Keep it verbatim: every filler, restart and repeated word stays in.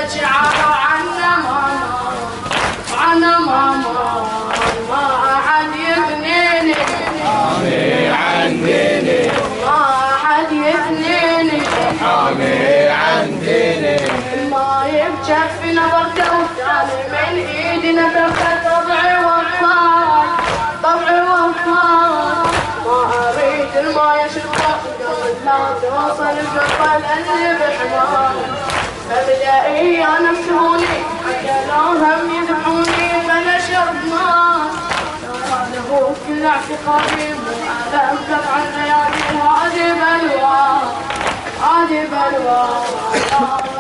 بجي عبا عنا ماما عنا ماما ما أحد يثنيني حامي عنديني ما أحد يثنيني حامي عنديني ما يبجف نظرته وتالي من ايدي نفخه طبعي وفاك طبعي وفاك ما اريد الماي اشربه قبل لا توصل قبل اللي بحمار ابدأي انا نفسوني حتى لو هم يذبحوني فانا شرب ماء هذا هو كل اعتقادي مو انا ابلغ عن خيالي هذه بلوى هذه بلوى